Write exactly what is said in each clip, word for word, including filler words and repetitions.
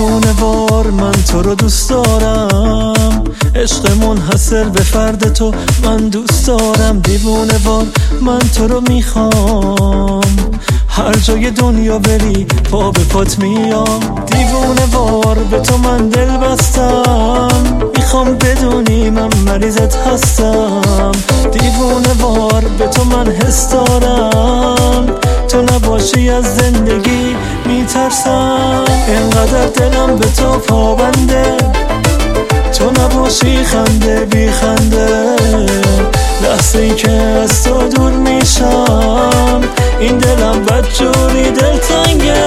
دیوونه وار من تو رو دوست دارم، عشق منحصر به فرد تو من دوست دارم. دیوونه وار من تو رو میخوام، هر جای دنیا بری پا به پات میام. دیوونه وار به تو من دل بستم، میخوام بدونی من مریضت هستم. دیوونه وار به تو من حس دارم، تو نباشی از زندگی میترسم. اینقدر دلم به تو پابنده، تو نباشی خنده بی خنده. لحظه ای که از تو دور میشم، این دلم بدجوری دلتنگه.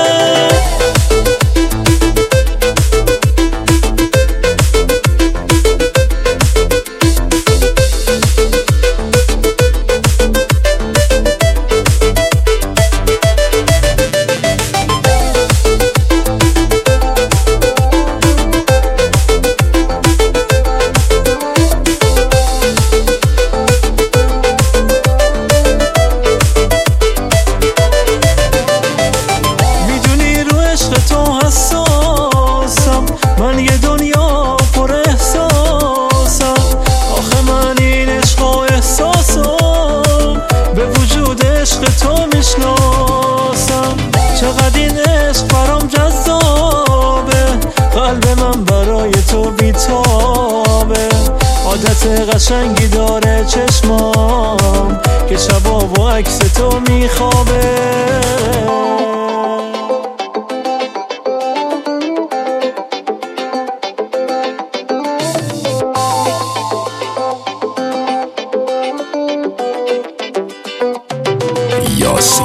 من یه دنیا پر احساسم، آخه من این عشق و احساسم به وجود عشق تو میشناسم. چقدر این عشق برام جذابه، قلب من برای تو بیتابه. عادت قشنگی داره چشمام که شبا با عکس تو میخوابه. یاسین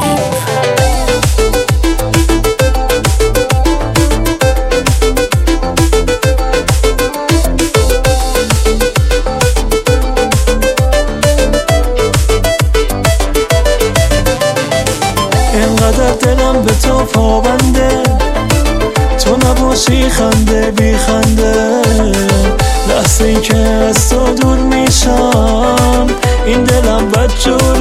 اینقدر دلم به تو پابنده، تو نباشی خنده بی خنده. لحظه ای که از تو دور میشم، این دلم بدجور